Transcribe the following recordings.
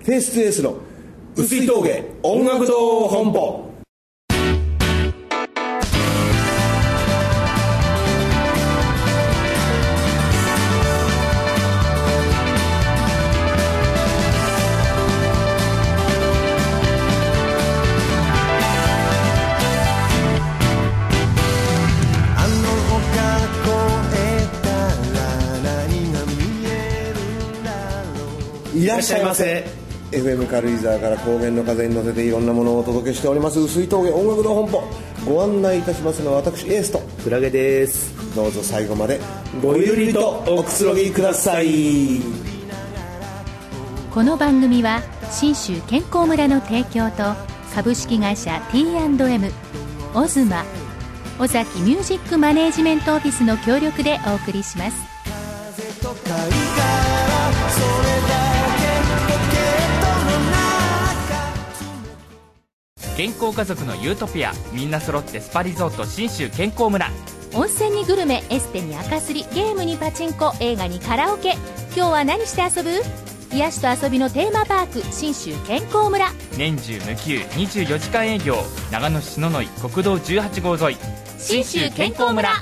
フェイス2 S の薄い峠音楽堂本舗。いらっしゃいませ。 FM 軽井沢から高原の風に乗せていろんなものをお届けしております薄い峠音楽堂本舗。ご案内いたしますのは私エースとクラゲです。 どうぞ最後までごゆるりとおくつろぎください。 この番組は信州健康村の提供と株式会社 T&M オズマ尾崎ミュージックマネージメントオフィスの協力でお送りします。 健康家族のユートピア、みんな揃ってスパリゾート信州健康村。 温泉にグルメ、エステに赤すり、ゲームにパチンコ、映画にカラオケ。今日は何して遊ぶ？癒しと遊びのテーマパーク信州健康村。 年中無休24時間営業。長野市篠ノ井国道18号沿い信州健康村。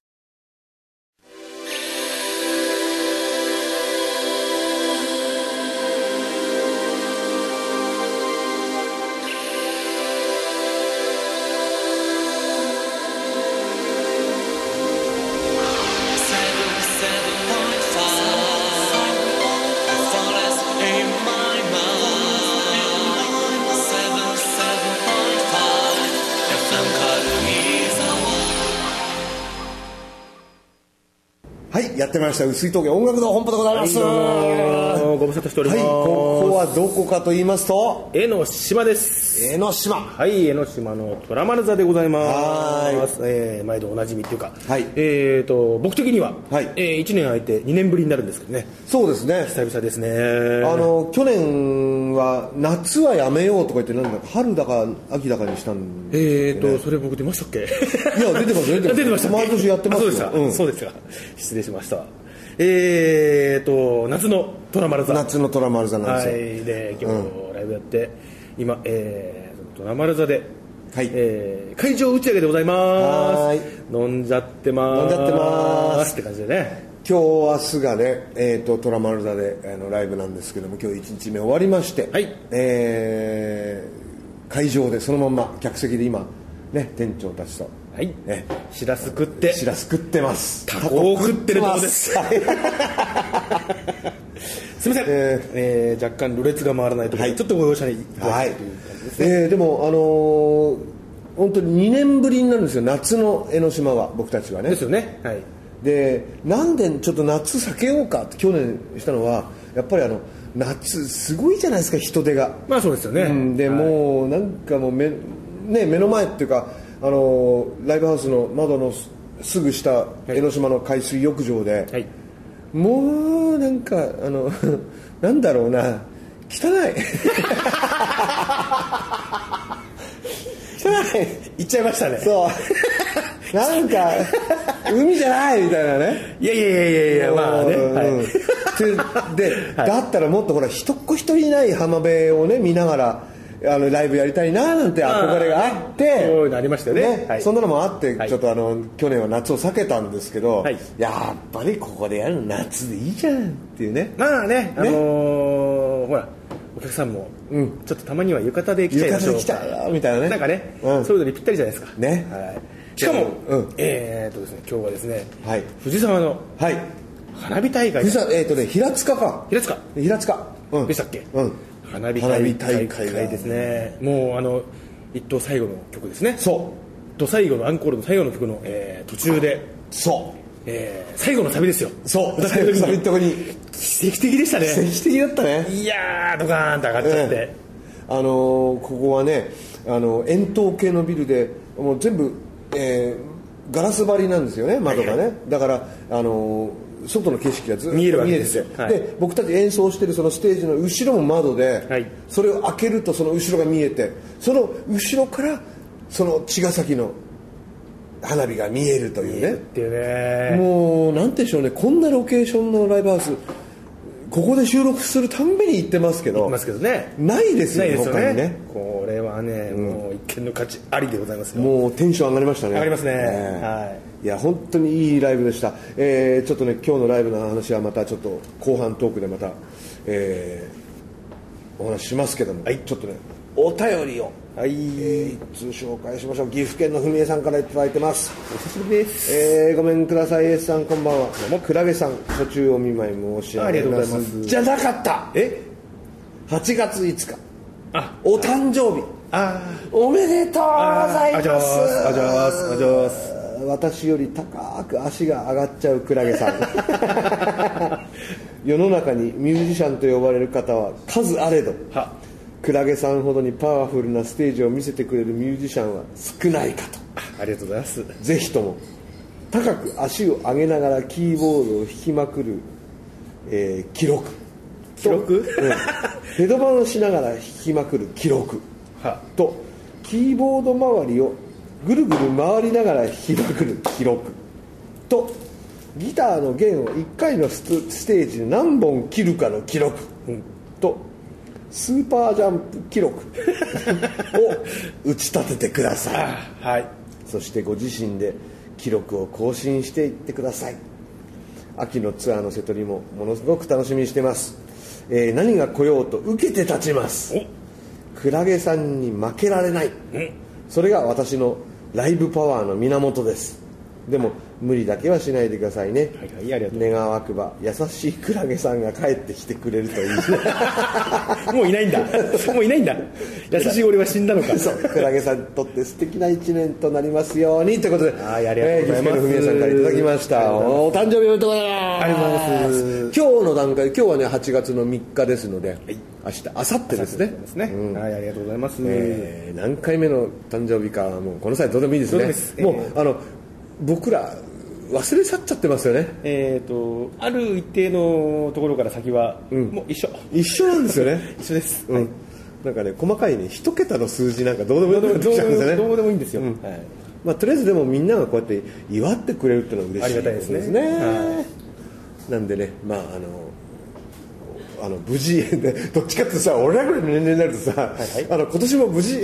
はい、やってまいりました薄い峠音楽堂本舗でございます。 ご無沙汰しております。 はい、ここはどこかと言いますと江ノ島です。 江ノ島。 はい、江ノ島の虎丸座でございます。 は毎度おなじみっていうか、 はい、 僕的には、 はい、 1年空いて2年ぶりになるんですけどね。 そうですね、 久々ですね。 去年は夏はやめようとか言って、なんだか春だか秋だかにしたんですよね。 それ僕出ましたっけ？ いや出てます出てました。毎年やってますよ。 そうですか、失礼しました。夏の虎丸座。 夏の虎丸座なんですよ。 はい、で今日ライブやって、今、虎丸座で、 はい、 会場打ち上げでございます。 はい、 飲んじゃってますって感じでね。 今日明日がね、虎丸座でライブなんですけども、今日1日目終わりまして、 はい、 会場でそのまんま客席で今ね、店長たちと、 はい、しらす食ってます。タコを食ってるとこです。すみません、若干ろれつが回らないところで、ちょっとご容赦にいただきたいという感じですね。 でも本当に2年ぶりになるんですよ、夏の江ノ島は。僕たちはねですよね。はい、 でなんでちょっと夏避けようかって去年したのは、やっぱり夏すごいじゃないですか、人手が。 まあそうですよね。 で、もうなんかもう目の前っていうか、ライブハウスの窓のすぐ下、江ノ島の海水浴場で、はい、もうなんかなんだろうな、汚い汚い言っちゃいましたね。 そうなんか海じゃないみたいなね。 いやまあね、 で、だったらもっとほら一っ子一人いない浜辺をね見ながらライブやりたいななんて憧れがあって、 そういうのありましたよね。はい、 そんなのもあって、 はい、 ちょっと去年は夏を避けたんですけど、はい、やっぱりここでやるの夏でいいじゃんっていうね。 まあね、ほらお客さんも、ちょっとたまには浴衣で来ちゃいましょう。 浴衣で来たよみたいなね。 なんかね、そういうのにぴったりじゃないですか。 ね。 はい、しかも、ですね、今日はですね、 はい、 藤沢の花火大会。 平塚か。 平塚でしたっけ？花火大会ですね。もう一等最後の曲ですね。 そう。 と最後のアンコールの最後の曲の、途中で。 そう。 最後のサビですよ。 そう。最後のサビのとこに奇跡的でしたね。 奇跡的だったね。 いやードカーンと上がっちゃって。 ここはね、円筒形のビルでもう全部、ガラス張りなんですよね、窓がね。はいはい、だから外の景色がずっと見えるんですよ。はい、で僕たち演奏してるそのステージの後ろも窓で、はい、それを開けるとその後ろが見えて、その後ろからその茅ヶ崎の花火が見えるというね。 っていうね。 もうなんてでしょうね、こんなロケーションのライブハウスここで収録するたんびに言ってますけど、 ね、 ないですよね、 他にね。これはね、もう一見の価値ありでございますよ。 もうテンション上がりましたね。 上がりますね。はい。 いや本当にいいライブでした。ちょっとね、今日のライブの話はまたちょっと後半トークでまた、お話ししますけども、はい、ちょっとね、お便りを、はい、一通紹介しましょう。岐阜県のふみえさんからいただいてます。 お久しぶりです。 ごめんください S さん、こんばんは。どうも。クラゲさん、途中お見舞い申し上げます。ありがとうございます。じゃなかった。8月5日、お誕生日、おめでとうございます。 あじゃあ私より高く足が上がっちゃうクラゲさん世の中にミュージシャンと呼ばれる方は数あれど、クラゲさんほどにパワフルなステージを見せてくれるミュージシャンは少ないかと。 ありがとうございます。 ぜひとも高く足を上げながらキーボードを弾きまくる、記録ヘドバンしながら弾きまくる記録と、キーボード周りをぐるぐる回りながら弾きまくる記録と、ギターの弦を1回のステージで何本切るかの記録、とスーパージャンプ記録を打ち立ててください。はい、そしてご自身で記録を更新していってください。秋のツアーの瀬戸りもものすごく楽しみにしてます。何が来ようと受けて立ちます。クラゲさんに負けられない、それが私のライブパワーの源です。でも無理だけはしないでくださいね。はいはい、ありがとう。願わくば優しいクラゲさんが帰ってきてくれるといいもういないんだ。もういないんだ。優しい俺は死んだのか。 そう、クラゲさんにとって素敵な一年となりますようにということで、 ありがとうございます。 岐阜県のふみえさんからいただきました。お誕生日おめでとうございます。 ありがとうございます。 今日の段階、今日はね8月の3日ですので、明日、明後日ですね。 はい、ありがとうございます。 何回目の誕生日かもうこの際どうでもいいですね。もう僕ら忘れ去っちゃってますよね。 ある一定のところから先は、もう一緒なんですよね。 一緒です。 なんかね、細かいね、一桁の数字なんかどうでもいいんですよね。 どうでもいいんですよ。 まあとりあえずでもみんながこうやって祝ってくれるっていうのは嬉しいですね。ありがたいですね。なんでね、まあ無事で、どっちかってさ、俺らぐらいの年齢になるとさ、今年も無事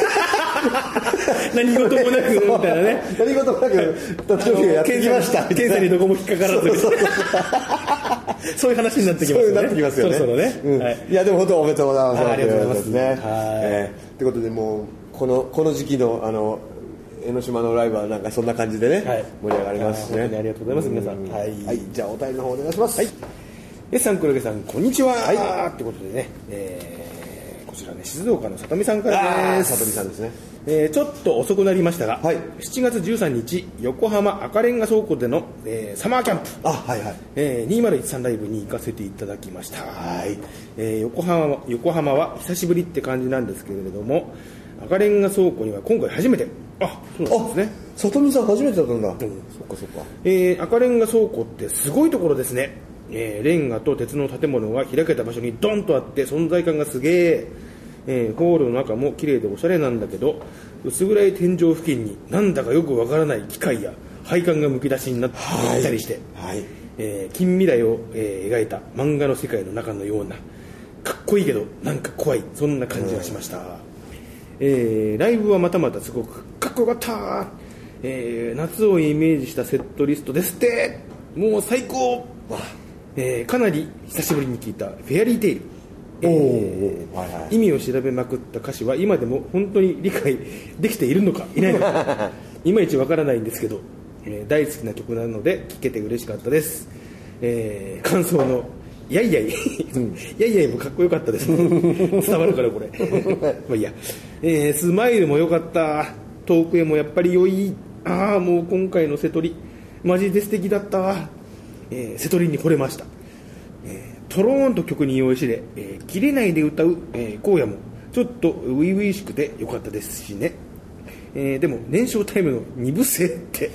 何事もなくみたいなね。 何事もなく誕生日がやってきました。 検査にどこも引っかからず。そういう話になってきますね。そうなってきますよね。そろそろね。 いやでも本当おめでとうございます。 ありがとうございますね。 ということでもうこの時期の江ノ島のライブはなんかそんな感じでね、盛り上がりますね。 本当にありがとうございます皆さん。 はい。じゃあお便りの方お願いします。 Sさん、黒毛さん、こんにちは。ってことでね、こちらね、静岡の里見さんからです。 里見さんですね。 ちょっと遅くなりましたが、7月13日、横浜赤レンガ倉庫での、サマーキャンプ、2013ライブに行かせていただきました。横浜は久しぶりって感じなんですけれども、赤レンガ倉庫には今回初めて。そうなんですね。 里見さん初めてだったんだ。そっかそっか。 赤レンガ倉庫ってすごいところですね。レンガと鉄の建物が開けた場所にドンとあって存在感がすげえ。ホールの中も綺麗でおしゃれなんだけど、薄暗い天井付近になんだかよくわからない機械や配管がむき出しになっていたりして、近未来を、描いた漫画の世界の中のような、かっこいいけどなんか怖い、そんな感じがしました。ライブはまたまたすごくかっこよかった。夏をイメージしたセットリストですって。もう最高。かなり久しぶりに聞いたフェアリーテイル、意味を調べまくった歌詞は今でも本当に理解できているのかいないのかいまいちわからないんですけど、大好きな曲なので聴けて嬉しかったです。感想のやいやいやいやいもかっこよかったですね伝わるからこれまあいいや、スマイルも良かった。トークへもやっぱり良い。もう今回の瀬戸りマジで素敵だった。瀬戸りに惚れました。トローンと曲に用意しで、切れないで歌う、荒野もちょっと初々しくて良かったですしね。でも燃焼タイムの2部制って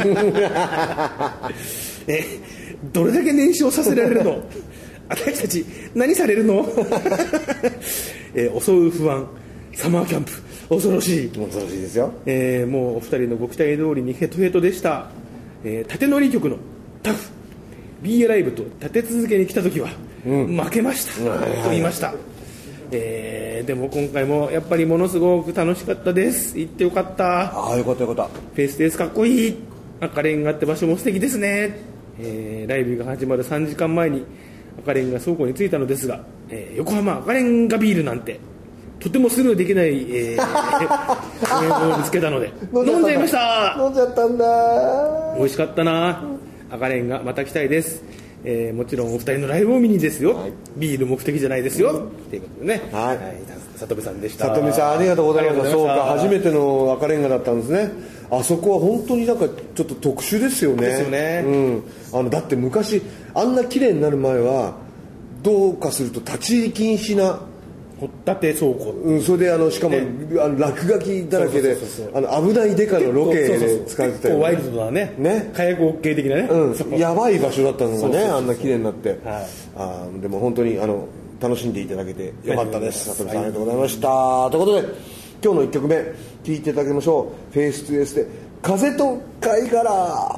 どれだけ燃焼させられるの私たち何されるの襲う不安、サマーキャンプ恐ろしいですよ。 もうお二人のご期待通りにヘトヘトでした。縦乗り曲のタフ B ライブと立て続けに来た時は負けました、と言いました。でも今回もやっぱりものすごく楽しかったです。行ってよかった。 ああ、よかったよかった。 フェイステースかっこいい。赤レンガって場所も素敵ですね。ライブが始まる3時間前に赤レンガ倉庫に着いたのですが、横浜赤レンガビールなんてとてもスルーできない、映像を見つけたので飲んじゃいました。 飲んじゃったんだ。 美味しかったな。赤レンガまた来たいです。もちろんお二人のライブを見にですよ、ビール目的じゃないですよ、ということでね、里見さんでした。 里見さんありがとうございました。そうか、初めての赤レンガだったんですね。あそこは本当になんかちょっと特殊ですよね。 ですよね。 だって昔あんな綺麗になる前はどうかすると立ち入り禁止な掘ったて倉庫、 それでしかも、落書きだらけで危ないデカのロケで使ってたよ、 結構ワイルドなね火薬 OK 的なね、 やばい場所だったのがね、あんな綺麗になって、でも本当に楽しんでいただけてよかったです。里見さんありがとうございました。ということで今日の1曲目聴いていただきましょう。フェイストゥエースで風と貝殻。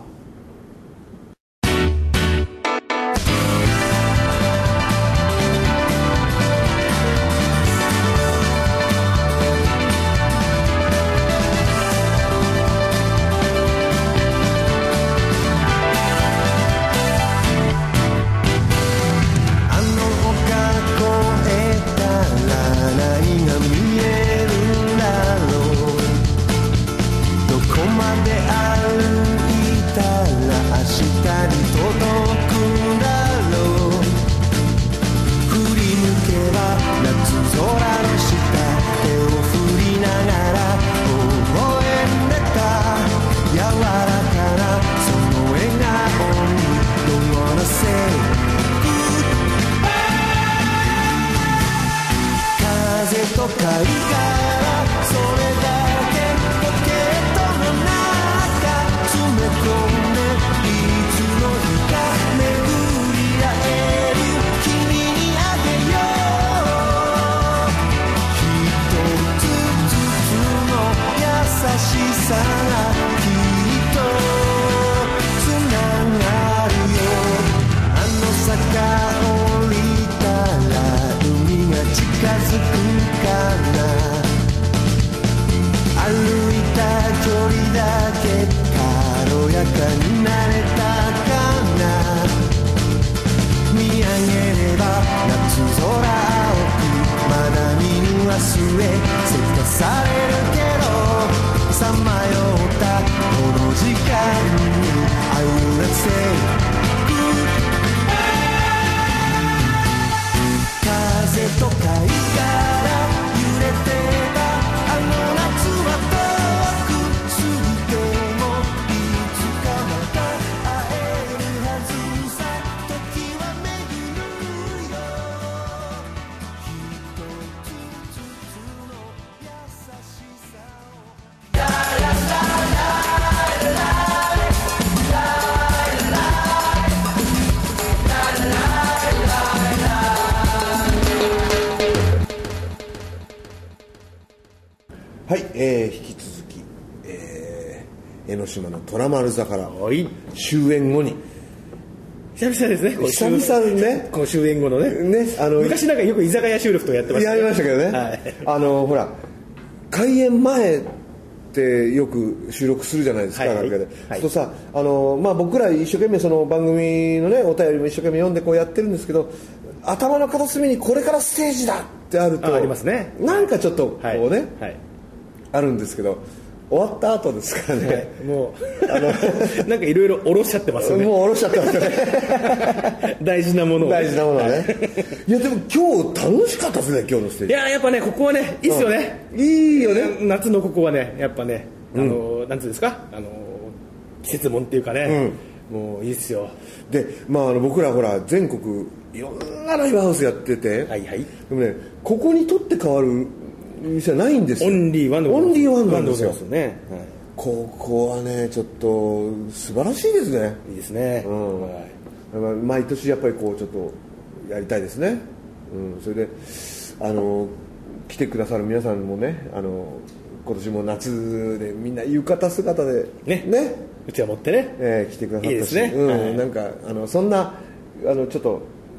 はい、引き続き、江ノ島の虎丸座から終演後に久々ですね。 久々ね。 この終演後のね。昔なんかよく居酒屋収録とかやってましたね。 やりましたけどね。はい、ほら開演前ってよく収録するじゃないですか。なんかで。とさ、僕ら一生懸命その番組のねお便りも一生懸命読んでこうやってるんですけど、頭の片隅にこれからステージだってあるとありますね。 なんかちょっとこうね。あるんですけど、終わった後ですからね、 もうなんかいろいろ下ろしちゃってますよね。 もう下ろしちゃってますよね大事なものをね。いやでも今日楽しかったですね、今日のステージ。 いややっぱね、ここはねいいっすよね。 いいよね。 夏のここはね、やっぱね、なんていうんですか、季節もんっていうかね、もういいっすよ。 で、僕らほら全国いろんなライブハウスやってて、でもね、ここにとって変わる店はないんですよ。 オンリーワンなんですよね。 ここはねちょっと素晴らしいですね。 いいですね。 毎年やっぱりこうちょっとやりたいですね。それで来てくださる皆さんもね、今年も夏でみんな浴衣姿でねうちわ持ってね、 来てくださったし、 いいですね。 なんかそんなちょっと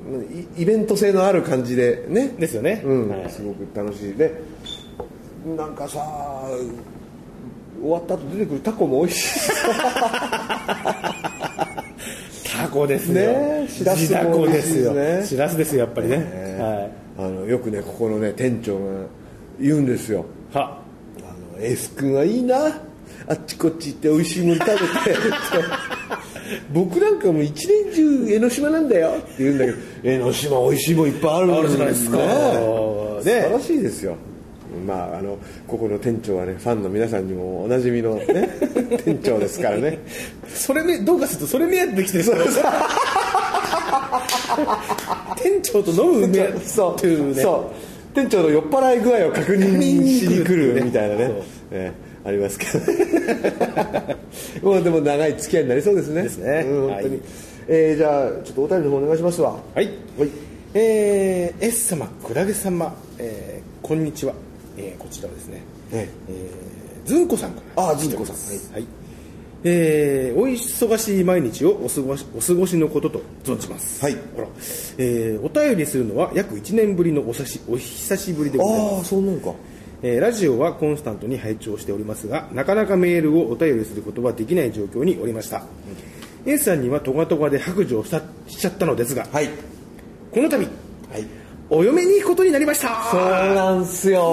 イベント性のある感じでねですよね、 はい、すごく楽しいで、なんかさ終わった後出てくるタコも美味しいタコですよね、しらすも美味しいですね、 しらすですよやっぱりね、 はい、よくねここのね店長が言うんですよ、エース君はいいな、あっちこっち行って美味しいもの食べて僕なんかもう一年中江ノ島なんだよって言うんだけど、江ノ島美味しいもんいっぱいあるじゃないですか、ね、素晴らしいですよ。まあ、ここの店長はねファンの皆さんにもおなじみの、ね、店長ですからねそれね、どうかするとそれ目当てで来てる店長と飲む目当てというね、 そう店長の酔っ払い具合を確認しに来るみたいなね、ありますけどもうでも長い付き合いになりそうですね。 ですね、 本当に、じゃあちょっとお便りの方お願いしますわ。 はい、はい、S 様、クラゲ様、こんにちは、こちらはですね、ずんこさんからずんこさん、 はい、お忙しい毎日をお過ごしのことと存じます。はい、ほら、お便りするのは約1年ぶりのお久しぶりでございます。 そうなのか。 ラジオはコンスタントに拝聴しておりますが、なかなかメールをお便りすることはできない状況におりました。A さんにはトガトガで白状しちゃったのですが、はい、この度、はい、お嫁に行くことになりました。 そうなんすよ。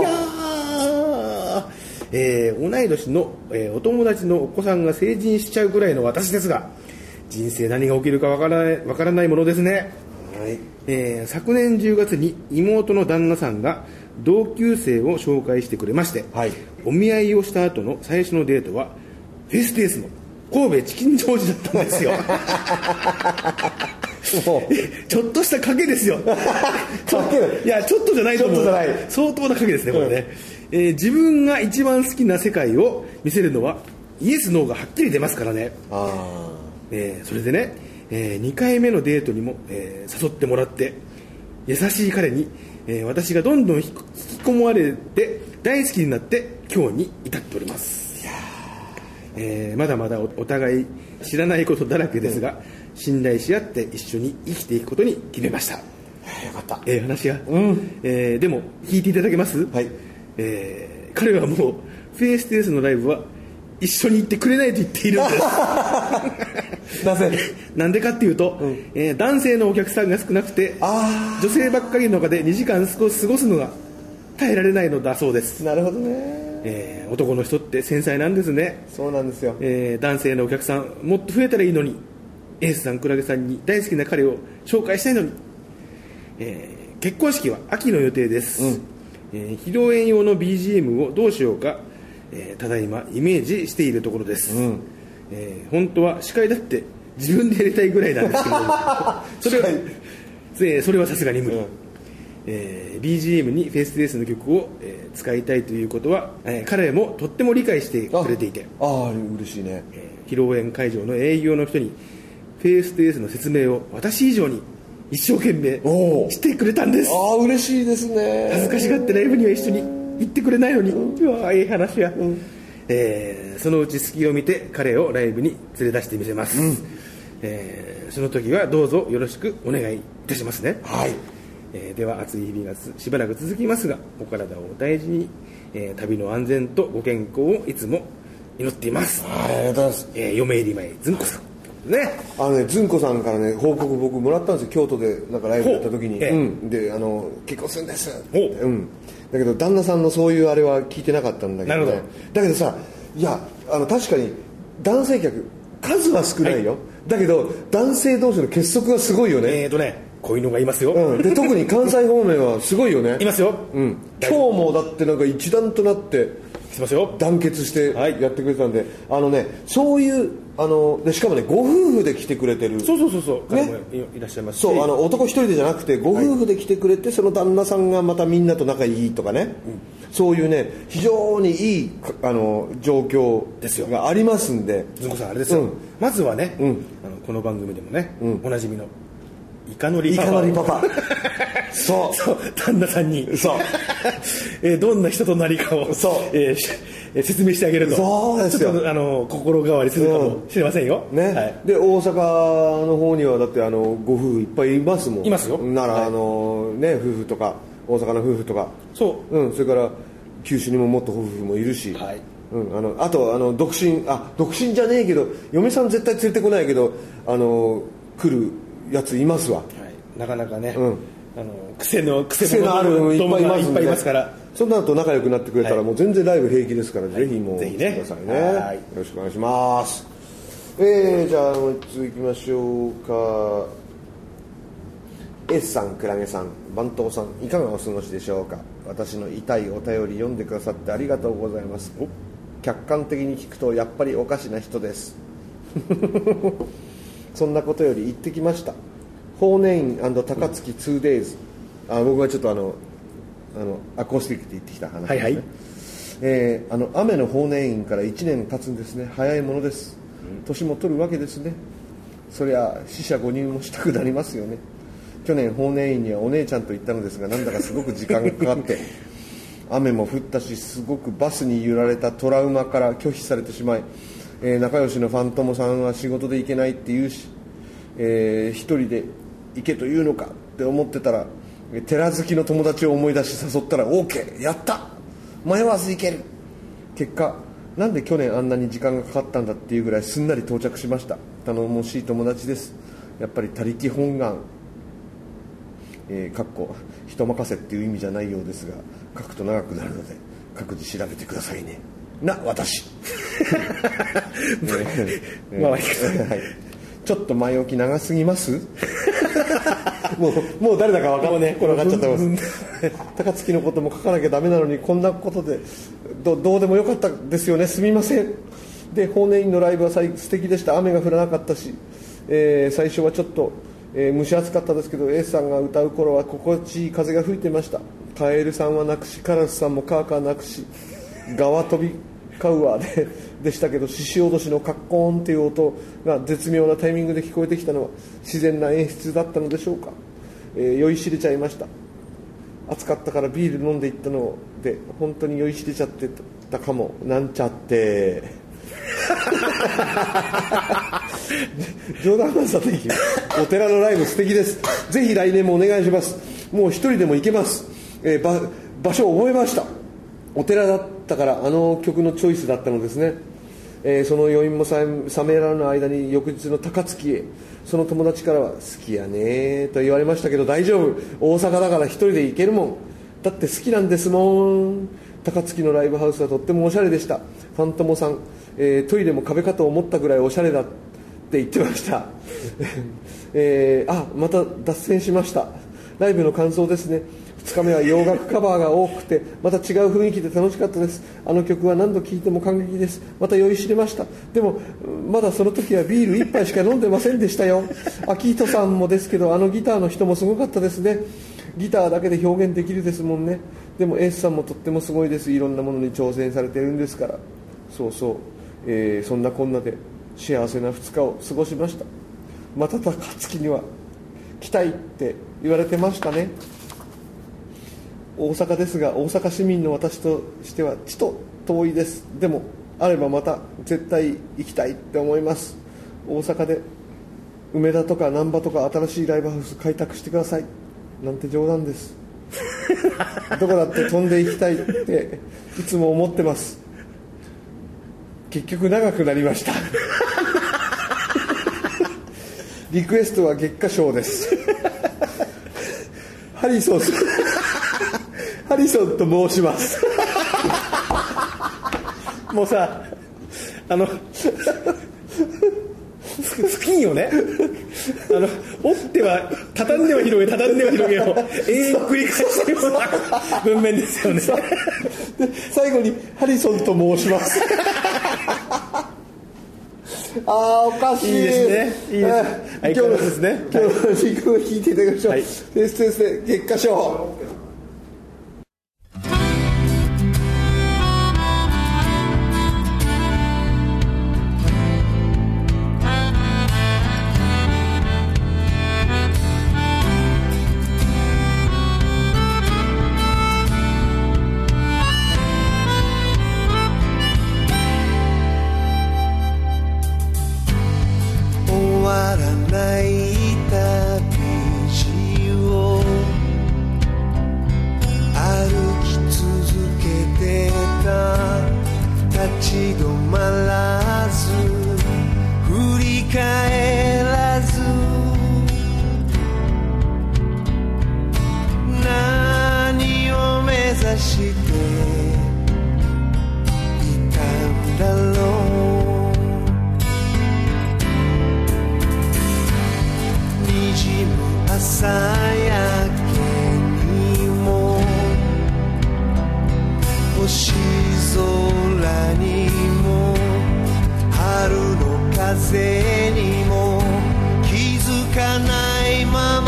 いや同い年の、お友達のお子さんが成人しちゃうぐらいの私ですが、人生何が起きるかわからないものですね。はい、昨年10月に妹の旦那さんが同級生を紹介してくれまして、はい、お見合いをした後の最初のデートはフェイステースの神戸チキンジョージだったんですよちょっとした賭けですよいやちょっとじゃないと思う、相当な賭けですねこれね、自分が一番好きな世界を見せるのはイエスノーがはっきり出ますからね。それでね、2回目のデートにも、誘ってもらって優しい彼に、私がどんどん引き込まれて大好きになって今日に至っております。いや、まだまだお互い知らないことだらけですが、信頼し合って一緒に生きていくことに決めました。よかった。 話が、でも聞いていただけます？はい。彼はもうフェイステースのライブは一緒に行ってくれないと言っているんですなぜ？ なんでかっていうと、男性のお客さんが少なくて女性ばっかりの中で2時間過ごすのが耐えられないのだそうです。 なるほどね。 男の人って繊細なんですね。 そうなんですよ。 男性のお客さんもっと増えたらいいのに、エースさん、クラゲさんに大好きな彼を紹介したいのに、結婚式は秋の予定です。披露宴用の BGM をどうしようか、ただいまイメージしているところです。本当は司会だって自分でやりたいぐらいなんですけどそれはさすがに無理。BGM にフェイスレースの曲を、使いたいということは、彼もとっても理解してくれていて、 嬉しいね。 披露宴会場の営業の人にフェイスレースの説明を私以上に一生懸命してくれたんです。 嬉しいですね。 恥ずかしがってライブには一緒に行ってくれないのに、話や、そのうち隙を見て彼をライブに連れ出してみせます。その時はどうぞよろしくお願いいたしますね。はい。では暑い日々がしばらく続きますが、お体を大事に、旅の安全とご健康をいつも祈っています。 ありがとうございます。 嫁入り前ずんこさんね、ずんこさんからね報告僕もらったんですよ。京都でなんかライブやった時に、で結婚するんですって、だけど旦那さんのそういうあれは聞いてなかったんだけどね。だけどさ、いや確かに男性客数は少ないよ、だけど男性同士の結束がすごいよね。 こういうのがいますよ、 で特に関西方面はすごいよね。 いますよ、 今日もだってなんか一段となって団結してやってくれたんで、そういうでしかもねご夫婦で来てくれてる、 そう彼もいらっしゃいますし、 男一人でじゃなくてご夫婦で来てくれて、その旦那さんがまたみんなと仲いいとかね、そういうね非常にいい状況がありますんで、 ずんこさんあれですよ、まずはね、この番組でもね、おなじみのイカのりパパそう、 旦那さんにそう、 どんな人となりかをそう、 説明してあげると、 そうですよ、 ちょっと心変わりするかもしれませんよ、 ね、はい、で大阪の方にはだってご夫婦いっぱいいますもん。 いますよ。 なら、はい、ね、夫婦とか大阪の夫婦とか、 そう、 それから九州にももっと夫婦もいるし、はい、あと独身じゃねえけど嫁さん絶対連れてこないけど来るやついますわ、はい、 なかなかね、癖のある友がいっぱいいますから、 そんなのと仲良くなってくれたら、もう全然ライブ平気ですから、ぜひもうぜひね、 来てくださいね、はい、よろしくお願いします。じゃあもう一ついきましょうか。 S さん、クラゲさん、番頭さん、いかがお過ごしでしょうか。私の痛いお便り読んでくださってありがとうございます。客観的に聞くとやっぱりおかしな人ですそんなことより行ってきました。法然院&高槻 2days、僕はちょっとアコースティックで行ってきた話ですね、はいはい、雨の法然院から1年経つんですね。早いものです。年も取るわけですね。そりゃ死者誤入もしたくなりますよね。去年法然院にはお姉ちゃんと行ったのですが、なんだかすごく時間がかかって雨も降ったし、すごくバスに揺られたトラウマから拒否されてしまい、仲良しのファントモさんは仕事で行けないって言うし、一人で行けというのかって思ってたら、寺好きの友達を思い出し誘ったら OK、 やった、迷わず行ける。結果なんで去年あんなに時間がかかったんだっていうぐらいすんなり到着しました。頼もしい友達です。やっぱり他力本願、かっこ人任せっていう意味じゃないようですが、書くと長くなるので各自調べてくださいね。な、私はい、ちょっと前置き長すぎますもう誰だか分かんない、これ分かっちゃってます高槻のことも書かなきゃダメなのに、こんなことでどうでもよかったですよね、すみません。で、法然院のライブは素敵でした。雨が降らなかったし、最初はちょっと蒸し暑かったですけど、 A さんが歌う頃は心地いい風が吹いてました。カエルさんは鳴くし、カラスさんもカーカー鳴くし、ガワ飛び交うわでしたけど、獅子おどしのカッコーンという音が絶妙なタイミングで聞こえてきたのは自然な演出だったのでしょうか。酔いしれちゃいました。暑かったからビール飲んでいったので本当に酔いしれちゃってたかもなんちゃって冗談はさてき、お寺のライブ素敵です。ぜひ来年もお願いします。もう一人でも行けます。場所を覚えました。お寺だったからあの曲のチョイスだったのですね。その余韻も冷めらぬ間に翌日の高槻へ、その友達からは好きやねと言われましたけど、大丈夫、大阪だから一人で行けるもん、だって好きなんですもん。高槻のライブハウスはとってもおしゃれでした。ファントモさん、トイレも壁かと思ったぐらいおしゃれだって言ってましたまた脱線しました。ライブの感想ですね。2日目は洋楽カバーが多くてまた違う雰囲気で楽しかったです。あの曲は何度聴いても感激です。また酔いしれました。でもまだその時はビール1杯しか飲んでませんでしたよ。アキートさんもですけど、あのギターの人もすごかったですね。ギターだけで表現できるですもんね。でもエースさんもとってもすごいです。いろんなものに挑戦されてるんですから。そうそう、そんなこんなで幸せな2日を過ごしました。また高槻には来たいって言われてましたね。大阪ですが、大阪市民の私としてはちと遠いです。でもあればまた絶対行きたいって思います。大阪で梅田とか難波とか新しいライブハウス開拓してくださいなんて冗談ですどこだって飛んでいきたいっていつも思ってます。結局長くなりましたリクエストは月下賞ですハリソンと申しますもうさ、スキンをね、折っては畳んでは広げ、畳んでは広げを永遠に繰り返してるような文面ですよねで最後にハリソンと申しますおかしい。 いいですね。いいですね。 今日のですね。今日のリクを聞いていただきましょう。はい、先生、月下賞。 していたんだろう。にじむ朝焼けにも星空にも春の風にも気づかないまま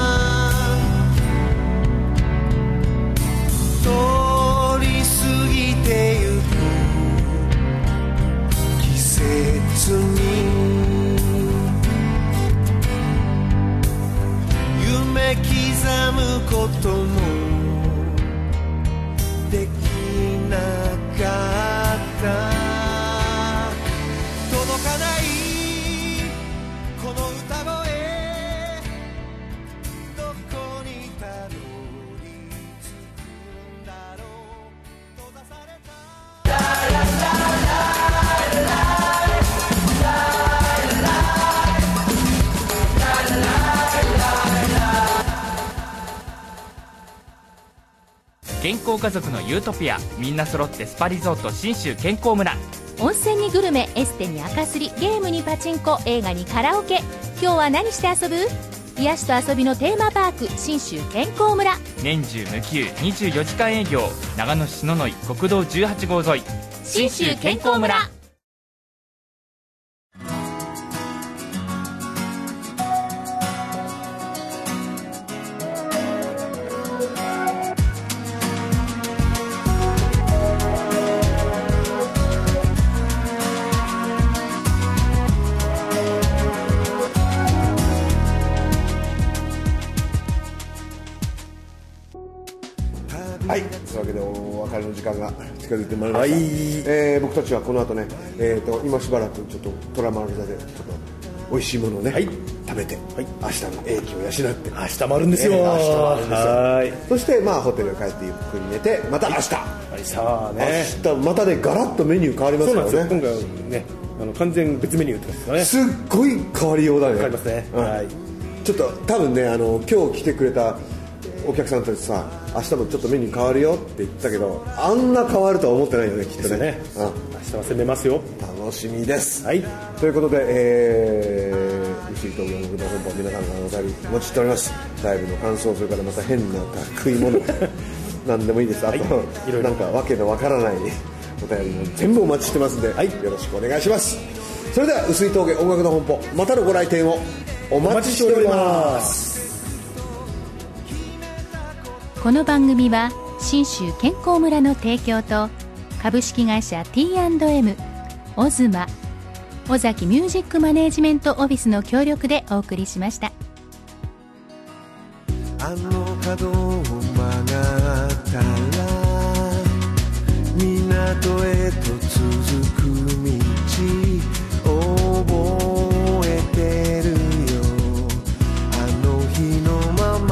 通り過ぎてゆく季節に夢刻むこともできなかった届かないこの歌声どこにたどり着くんだろう閉ざされた健康家族のユートピア、みんな揃ってスパリゾート信州健康村。 温泉にグルメ、エステに赤すり、ゲームにパチンコ、映画にカラオケ。今日は何して遊ぶ？癒しと遊びのテーマパーク、信州健康村。 年中無休24時間営業、長野市野々井国道18号沿い、信州健康村。 はい、というわけでお別れの時間が近づいてまいりました、はい。僕たちはこの後ね、今しばらくちょっと虎丸座でちょっと美味しいものをね、はい、食べて、はい、明日の英気を養って明日もあるんですよ、 明日もあるんですよ。 はい、 そしてまあホテルに帰ってゆっくり寝てまた明日、 さあね、 明日またねガラッとメニュー変わりますからね。 そうなんですよ、今回はね完全別メニューってことですかね。 すっごい変わりようだね。 変わりますね、 うん、はい。ちょっと多分ね今日来てくれたお客さんたちさ、明日もちょっとメニュー変わるよって言ったけど、あんな変わるとは思ってないよね、きっとね。 明日は攻めますよ。 楽しみです。 はい。 ということで、牛井東京の本舗、皆さんからのお便りお待ちしております。ライブの感想、それからまた変な食い物何でもいいです。あと、はい、なんかわけのわからないお便りも全部お待ちしてますんで、はい、よろしくお願いします。それでは臼井峠音楽の本舗、またのご来店をお待ちしております。 この番組は信州健康村の提供と株式会社 T&M、 オズマ、尾崎ミュージックマネジメントオフィスの協力でお送りしました。 あの角を曲がったら港へと続く道覚えてるよ。あの日のまま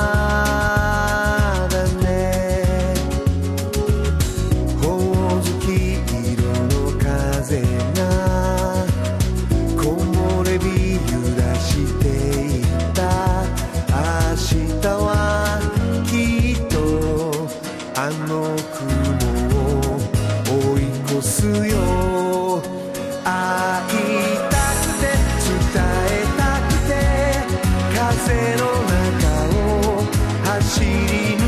会いたくて伝えたくて風の中を走り